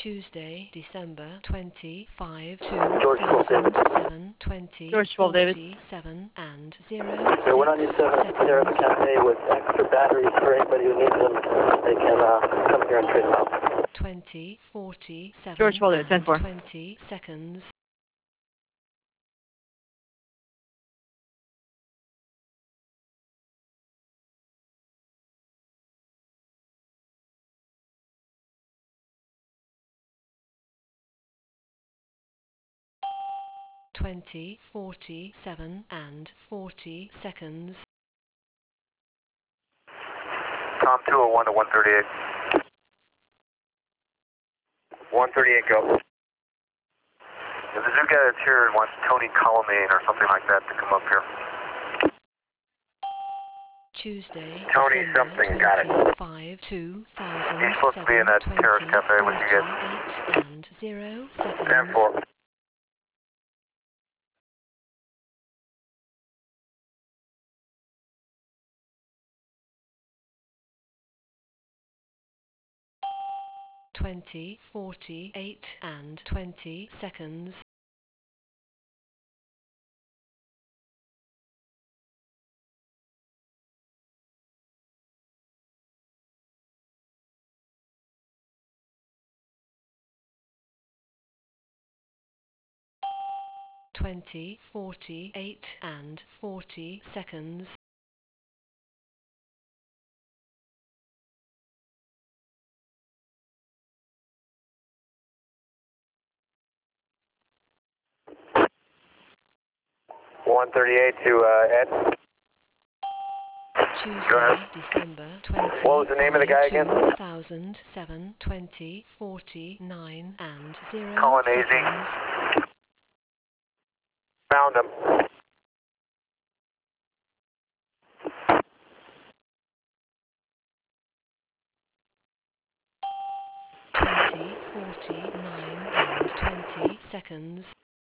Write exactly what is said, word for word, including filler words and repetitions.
Tuesday, December twenty-fifth, two thousand seven, twenty, George twelve, David. forty-seven and zero So one ninety-seven, six Sierra seconds. Cafe with extra batteries for anybody who needs them. They can uh, come here and trade them out. twenty, forty-seven George twelve, David, ten and four. twenty seconds. twenty, forty-seven and forty seconds. Tom two oh one to one thirty-eight. one thirty-eight, go. There's a new guy that's here and wants Tony Colomane or something like that to come up here. Tuesday, Tony December something, got it. twenty-fifth, two thousand He's supposed to be in seven, that twenty, terrace cafe with you guys. forty-eight and zero ten seconds. four. twenty, forty-eight and twenty seconds. twenty, forty-eight and forty seconds. one thirty-eight to uh, Ed. Tuesday, December twentieth, What was the name of the guy again? two thousand seven, twenty, forty-nine and zero Colin A Z. seconds. Found him. twenty, forty-nine and twenty seconds.